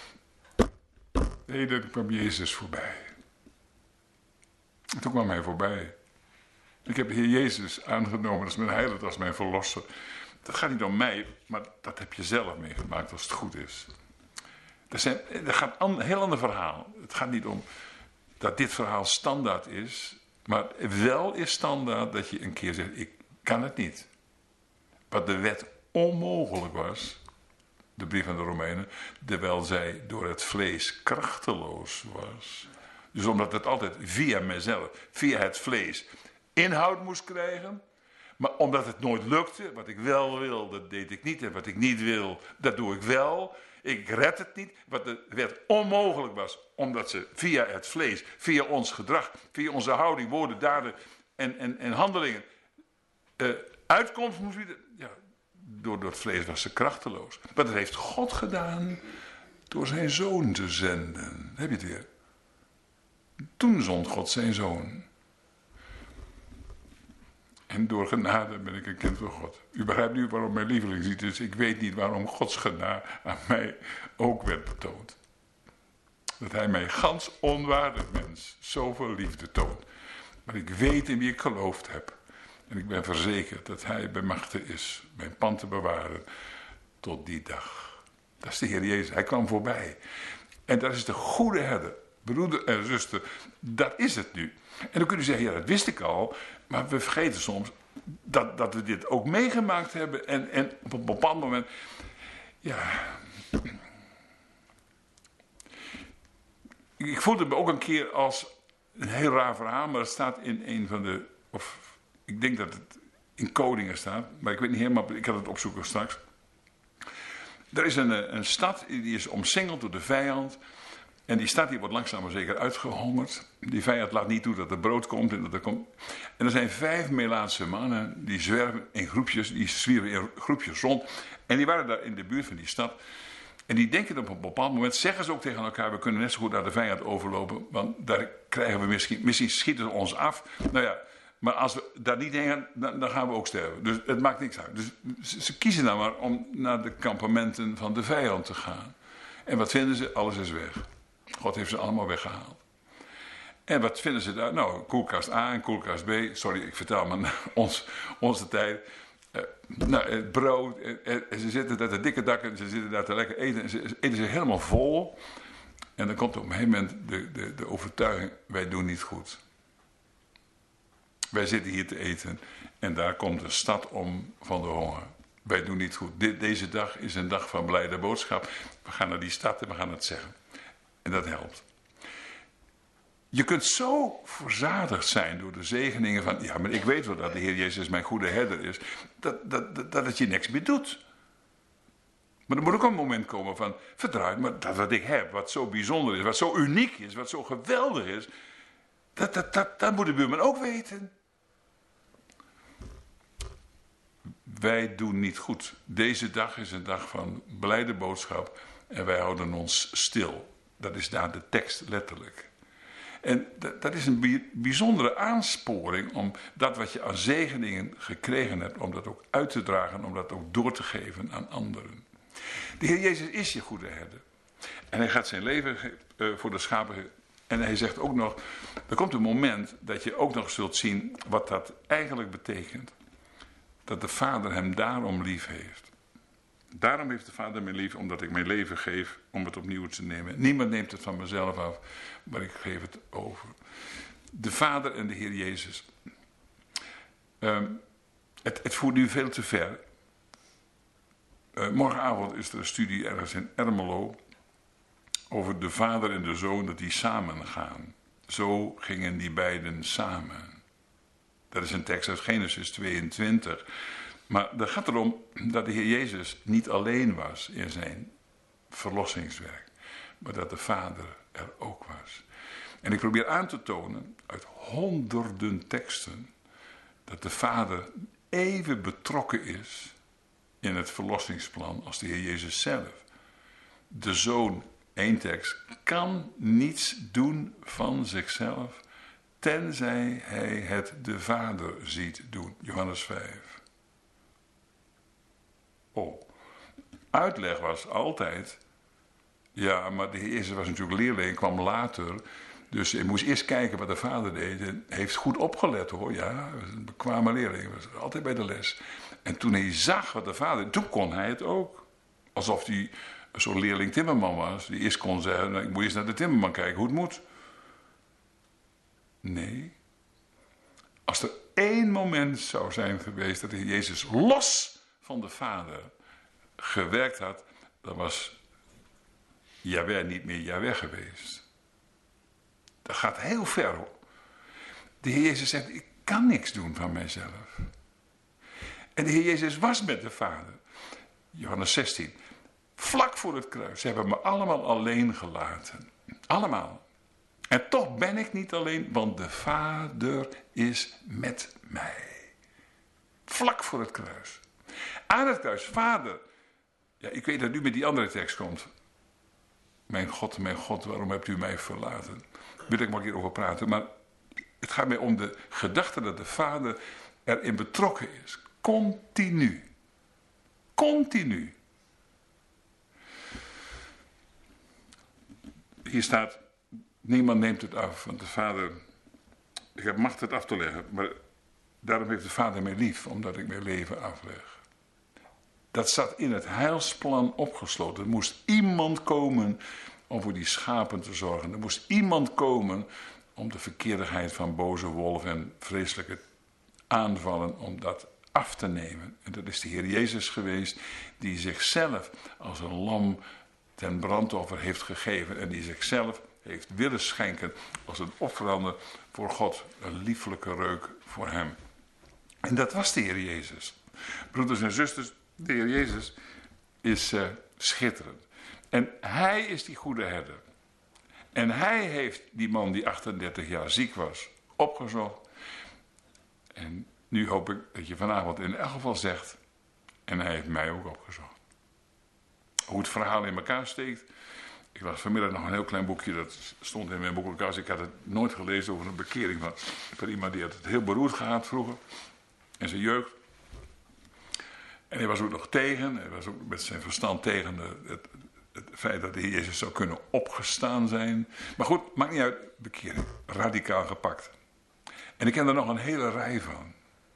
nee, dan kwam Jezus voorbij. En toen kwam hij voorbij. Ik heb de Heer Jezus aangenomen als mijn heiland, als mijn verlosser. Dat gaat niet om mij, maar dat heb je zelf meegemaakt als het goed is. Dat, zijn, dat gaat een heel ander verhaal. Het gaat niet om dat dit verhaal standaard is, maar wel is standaard dat je een keer zegt, ik kan het niet. Wat de wet onmogelijk was, de brief aan de Romeinen, terwijl zij door het vlees krachteloos was. Dus omdat het altijd via mezelf, via het vlees, inhoud moest krijgen. Maar omdat het nooit lukte, wat ik wel wil, dat deed ik niet. En wat ik niet wil, dat doe ik wel. Ik red het niet. Wat de wet onmogelijk was, omdat ze via het vlees, via ons gedrag, via onze houding, woorden, daden en, en, en handelingen, uh, uitkomst moest bieden. Ja, door, door het vlees was ze krachteloos. Maar dat heeft God gedaan door zijn zoon te zenden. Heb je het weer? Toen zond God zijn zoon. En door genade ben ik een kind van God. U begrijpt nu waarom mijn lievelingslied is. Ik weet niet waarom Gods genade aan mij ook werd betoond. Dat hij mij gans onwaardig mens zoveel liefde toont. Maar ik weet in wie ik geloofd heb. En ik ben verzekerd dat hij bij machte is mijn pand te bewaren tot die dag. Dat is de Heer Jezus. Hij kwam voorbij. En dat is de goede herder. Broeder en zuster, dat is het nu. En dan kun je zeggen, ja, dat wist ik al. Maar we vergeten soms dat, dat we dit ook meegemaakt hebben. En, en op een bepaald moment, ja. Ik voelde me ook een keer als een heel raar verhaal. Maar het staat in een van de, of ik denk dat het in Koningen staat. Maar ik weet niet helemaal, ik ga het opzoeken straks. Er is een, een stad, die is omsingeld door de vijand. En die stad die wordt langzaam maar zeker uitgehongerd. Die vijand laat niet toe dat er brood komt. En, dat er, komt. En er zijn vijf Melaatse mannen die zwerven in groepjes. Die zwierven in groepjes rond. En die waren daar in de buurt van die stad. En die denken op een bepaald moment, zeggen ze ook tegen elkaar, we kunnen net zo goed naar de vijand overlopen. Want daar krijgen we misschien, misschien schieten ze ons af. Nou ja, maar als we daar niet heen gaan, dan, dan gaan we ook sterven. Dus het maakt niks uit. Dus ze, ze kiezen dan maar om naar de kampementen van de vijand te gaan. En wat vinden ze? Alles is weg. God heeft ze allemaal weggehaald. En wat vinden ze daar? Nou, koelkast A en koelkast B. Sorry, ik vertel maar ons, onze tijd. Uh, nou, het brood. En, en ze zitten daar te dikke dakken. Ze zitten daar te lekker eten. En ze eten zich helemaal vol. En dan komt op een gegeven moment de, de, de overtuiging. Wij doen niet goed. Wij zitten hier te eten. En daar komt de stad om van de honger. Wij doen niet goed. De, deze dag is een dag van blijde boodschap. We gaan naar die stad en we gaan het zeggen. En dat helpt. Je kunt zo verzadigd zijn door de zegeningen van, ja, maar ik weet wel dat de Heer Jezus mijn goede herder is, dat, dat, dat, dat het je niks meer doet. Maar er moet ook een moment komen van, verdraai, maar dat wat ik heb, wat zo bijzonder is, wat zo uniek is, wat zo geweldig is, dat, dat, dat, dat moet de buurman ook weten. Wij doen niet goed. Deze dag is een dag van blijde boodschap en wij houden ons stil. Dat is daar de tekst letterlijk. En dat, dat is een bijzondere aansporing om dat wat je aan zegeningen gekregen hebt, om dat ook uit te dragen, om dat ook door te geven aan anderen. De Heer Jezus is je goede herder. En hij gaat zijn leven uh, voor de schapen geven. En hij zegt ook nog, er komt een moment dat je ook nog zult zien wat dat eigenlijk betekent. Dat de Vader hem daarom lief heeft. Daarom heeft de Vader mij lief, omdat ik mijn leven geef om het opnieuw te nemen. Niemand neemt het van mezelf af, maar ik geef het over. De Vader en de Heer Jezus. Um, het, het voert nu veel te ver. Uh, morgenavond is er een studie ergens in Ermelo over de Vader en de Zoon, dat die samen gaan. Zo gingen die beiden samen. Dat is een tekst uit Genesis tweeëntwintig. Maar het gaat erom dat de Heer Jezus niet alleen was in zijn verlossingswerk, maar dat de Vader er ook was. En ik probeer aan te tonen uit honderden teksten dat de Vader even betrokken is in het verlossingsplan als de Heer Jezus zelf. De Zoon, één tekst, kan niets doen van zichzelf, tenzij hij het de Vader ziet doen. Johannes vijf. Oh, uitleg was altijd, ja, maar de Heer Jezus was natuurlijk leerling, kwam later, dus hij moest eerst kijken wat de Vader deed. En hij heeft goed opgelet hoor, ja, hij was een bekwame leerling, was altijd bij de les. En toen hij zag wat de Vader deed, toen kon hij het ook. Alsof hij zo'n leerling timmerman was, die eerst kon zeggen, nou, ik moet eens naar de timmerman kijken hoe het moet. Nee. Als er één moment zou zijn geweest dat de Heer Jezus los van de Vader gewerkt had, dan was Jahweh niet meer Jahweh geweest. Dat gaat heel ver hoor. De Heer Jezus zegt, ik kan niks doen van mijzelf. En de Heer Jezus was met de Vader. Johannes zestien. Vlak voor het kruis. Ze hebben me allemaal alleen gelaten. Allemaal. En toch ben ik niet alleen, want de Vader is met mij. Vlak voor het kruis. Aan het kruis, Vader. Ja, ik weet dat nu met die andere tekst komt. Mijn God, mijn God, waarom hebt u mij verlaten? Daar wil ik maar een keer over praten. Maar het gaat mij om de gedachte dat de Vader erin betrokken is. Continu. Continu. Hier staat, niemand neemt het af, want de Vader, ik heb macht het af te leggen, maar daarom heeft de Vader mij lief, omdat ik mijn leven afleg. Dat zat in het heilsplan opgesloten. Er moest iemand komen om voor die schapen te zorgen. Er moest iemand komen om de verkeerdigheid van boze wolven en vreselijke aanvallen, om dat af te nemen. En dat is de Heer Jezus geweest, die zichzelf als een lam ten brandoffer heeft gegeven en die zichzelf heeft willen schenken als een offerande voor God, een lieflijke reuk voor hem. En dat was de Heer Jezus. Broeders en zusters, de Heer Jezus is uh, schitterend. En hij is die goede herder. En hij heeft die man die achtendertig jaar ziek was opgezocht. En nu hoop ik dat je vanavond in elk geval zegt, en hij heeft mij ook opgezocht. Hoe het verhaal in elkaar steekt. Ik las vanmiddag nog een heel klein boekje, dat stond in mijn boekenkast. Ik had het nooit gelezen over een bekering van, van iemand die had het heel beroerd gehad vroeger. In zijn jeugd. En hij was ook nog tegen, hij was ook met zijn verstand tegen de, het, het feit dat de Heer Jezus zou kunnen opgestaan zijn. Maar goed, maakt niet uit, bekering, radicaal gepakt. En ik ken er nog een hele rij van.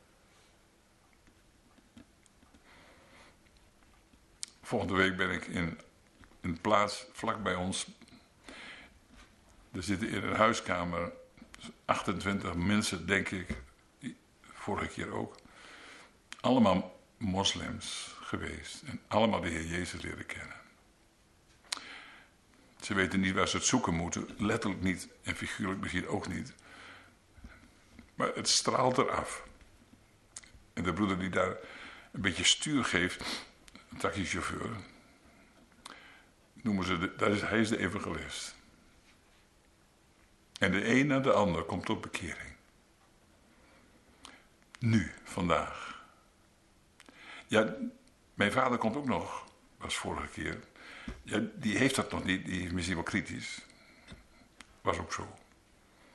Volgende week ben ik in een plaats vlak bij ons. Er zitten in een huiskamer achtentwintig mensen, denk ik, vorige keer ook. Allemaal moslims geweest en allemaal de Heer Jezus leren kennen. Ze weten niet waar ze het zoeken moeten, letterlijk niet en figuurlijk misschien ook niet. Maar het straalt eraf. En de broeder die daar een beetje stuur geeft, een taxichauffeur, noemen ze de, dat is, hij is de evangelist. En de een na de ander komt tot bekering. Nu, vandaag. Ja, mijn vader komt ook nog, was vorige keer. Ja, die heeft dat nog niet, die is misschien wel kritisch. Was ook zo.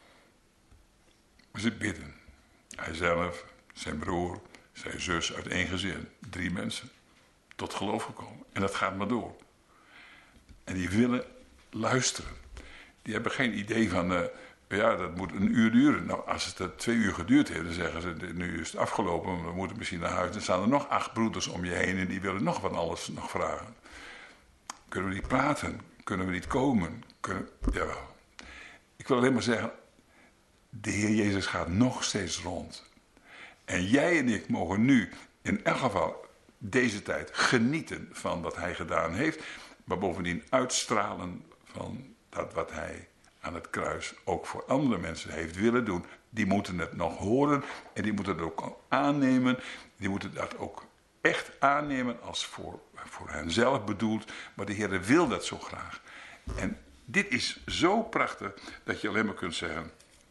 ze bidden. Hijzelf, zijn broer, zijn zus uit één gezin. Drie mensen. Tot geloof gekomen. En dat gaat maar door. En die willen luisteren. Die hebben geen idee van, uh, ja, dat moet een uur duren. Nou, als het er twee uur geduurd heeft, dan zeggen ze, nu is het afgelopen, we moeten misschien naar huis. Dan staan er nog acht broeders om je heen en die willen nog van alles nog vragen. Kunnen we niet praten? Kunnen we niet komen? Kunnen... Jawel. Ik wil alleen maar zeggen, de Heer Jezus gaat nog steeds rond. En jij en ik mogen nu in elk geval deze tijd genieten van wat hij gedaan heeft. Maar bovendien uitstralen van dat wat hij aan het kruis ook voor andere mensen heeft willen doen. Die moeten het nog horen en die moeten het ook aannemen. Die moeten dat ook echt aannemen als voor, voor henzelf bedoeld. Maar de Heer wil dat zo graag. En dit is zo prachtig dat je alleen maar kunt zeggen,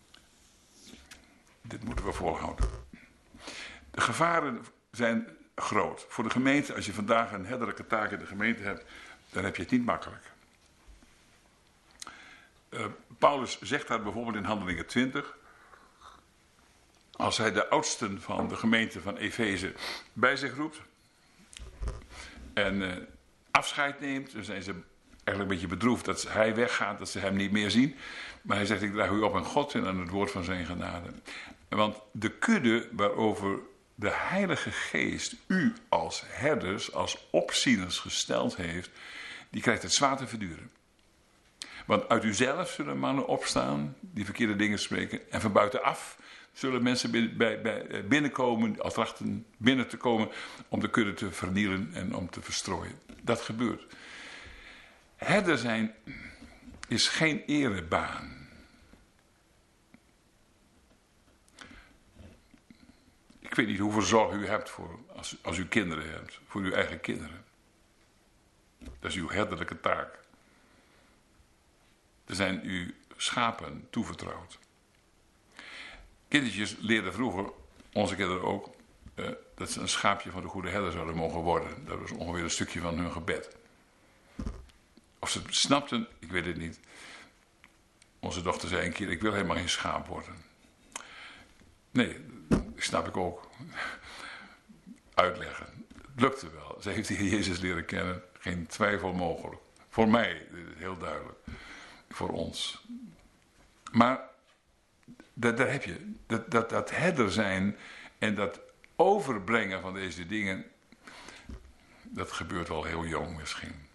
dit moeten we volhouden. De gevaren zijn groot. Voor de gemeente, als je vandaag een herderlijke taak in de gemeente hebt, dan heb je het niet makkelijk. Uh, Paulus zegt daar bijvoorbeeld in Handelingen twintig, als hij de oudsten van de gemeente van Efeze bij zich roept en uh, afscheid neemt, dan zijn ze eigenlijk een beetje bedroefd dat hij weggaat, dat ze hem niet meer zien. Maar hij zegt, ik draag u op aan God en aan het woord van zijn genade. Want de kudde waarover de Heilige Geest u als herders, als opzieners gesteld heeft, die krijgt het zwaar te verduren. Want uit uzelf zullen mannen opstaan die verkeerde dingen spreken. En van buitenaf zullen mensen binnen, bij, bij, binnenkomen, als trachten binnen te komen om de kudde te vernielen en om te verstrooien. Dat gebeurt. Herder zijn is geen erebaan. Ik weet niet hoeveel zorg u hebt voor, als, als u kinderen hebt, voor uw eigen kinderen. Dat is uw herderlijke taak. Er zijn u schapen toevertrouwd. Kindertjes leerden vroeger, onze kinderen ook, uh, dat ze een schaapje van de goede herder zouden mogen worden. Dat was ongeveer een stukje van hun gebed. Of ze het snapten, ik weet het niet. Onze dochter zei een keer, ik wil helemaal geen schaap worden. Nee, dat snap ik ook. Uitleggen. Het lukte wel. Ze heeft de Heer Jezus leren kennen. Geen twijfel mogelijk. Voor mij, dit is heel duidelijk. Voor ons. Maar dat, daar heb je. Dat, dat, dat herder zijn en dat overbrengen van deze dingen, dat gebeurt wel heel jong misschien.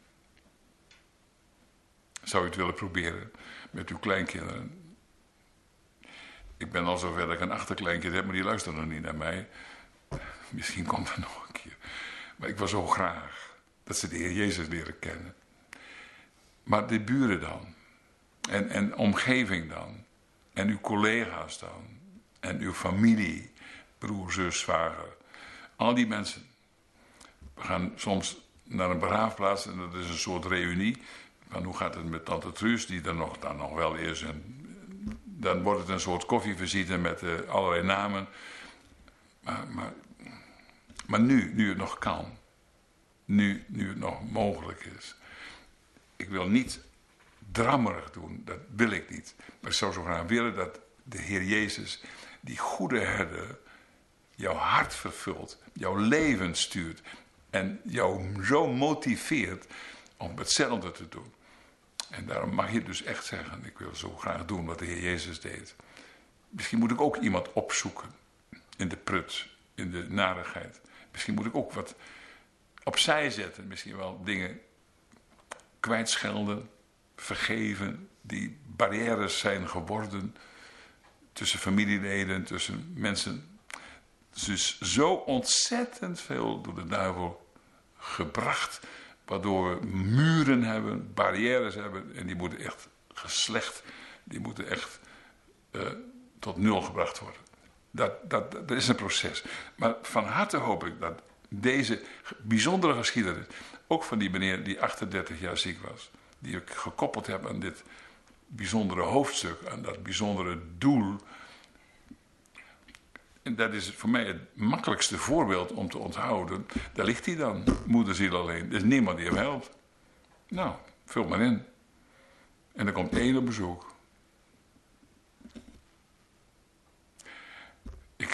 Zou u het willen proberen met uw kleinkinderen? Ik ben al zover dat ik een achterkleinkind heb, maar die luistert nog niet naar mij. Misschien komt er nog een keer. Maar ik wil zo graag dat ze de Heer Jezus leren kennen. Maar de buren dan. En, en omgeving dan. En uw collega's dan. En uw familie. Broer, zus, zwager. Al die mensen. We gaan soms naar een begraafplaats en dat is een soort reunie. Van hoe gaat het met tante Truus, die er nog, dan nog wel is. En dan wordt het een soort koffievisite met uh, allerlei namen. Maar, maar, maar nu, nu het nog kan. Nu, nu het nog mogelijk is. Ik wil niet drammerig doen, dat wil ik niet. Maar ik zou zo graag willen dat de Heer Jezus, die goede herder, jouw hart vervult, jouw leven stuurt en jou zo motiveert om hetzelfde te doen. En daarom mag je dus echt zeggen, ik wil zo graag doen wat de Heer Jezus deed. Misschien moet ik ook iemand opzoeken in de prut, in de narigheid. Misschien moet ik ook wat opzij zetten, misschien wel dingen kwijtschelden, vergeven, die barrières zijn geworden tussen familieleden, tussen mensen. Dus zo ontzettend veel door de duivel gebracht, waardoor we muren hebben, barrières hebben en die moeten echt geslecht, die moeten echt uh, tot nul gebracht worden. Dat, dat, dat is een proces. Maar van harte hoop ik dat deze bijzondere geschiedenis, ook van die meneer die achtendertig jaar ziek was, die ik gekoppeld heb aan dit bijzondere hoofdstuk, aan dat bijzondere doel. En dat is voor mij het makkelijkste voorbeeld om te onthouden. Daar ligt hij dan, moederziel alleen. Er is niemand die hem helpt. Nou, vul maar in. En er komt één op bezoek.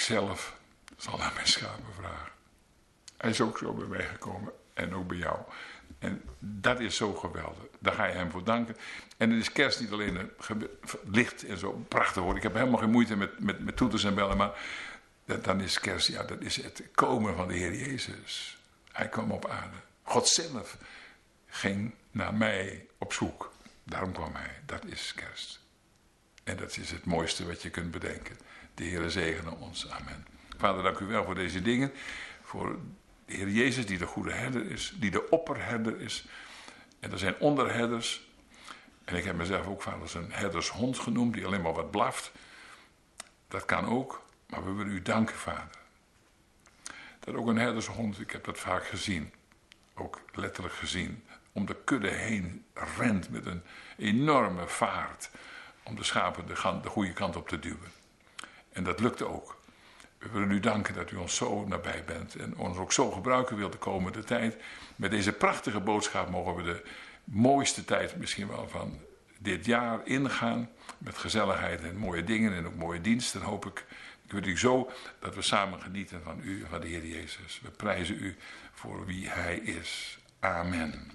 ikzelf zal aan mijn schapen vragen. Hij is ook zo bij mij gekomen en ook bij jou. En dat is zo geweldig. Daar ga je hem voor danken. En het is kerst niet alleen een licht en zo prachtig hoor. Ik heb helemaal geen moeite met, met, met toeters en bellen. Maar dat, dan is kerst, ja, dat is het komen van de Heer Jezus. Hij kwam op aarde. God zelf ging naar mij op zoek. Daarom kwam hij. Dat is kerst. En dat is het mooiste wat je kunt bedenken. De Heer zegene ons. Amen. Vader, dank u wel voor deze dingen. Voor de Heer Jezus die de goede herder is. Die de opperherder is. En er zijn onderherders. En ik heb mezelf ook vader een herdershond genoemd. Die alleen maar wat blaft. Dat kan ook. Maar we willen u danken, vader. Dat ook een herdershond, ik heb dat vaak gezien. Ook letterlijk gezien. Om de kudde heen rent met een enorme vaart. Om de schapen de, de goede kant op te duwen. En dat lukte ook. We willen u danken dat u ons zo nabij bent. En ons ook zo gebruiken wilt de komende tijd. Met deze prachtige boodschap mogen we de mooiste tijd misschien wel van dit jaar ingaan. Met gezelligheid en mooie dingen en ook mooie diensten hoop ik. Ik wil u zo dat we samen genieten van u en van de Heer Jezus. We prijzen u voor wie hij is. Amen.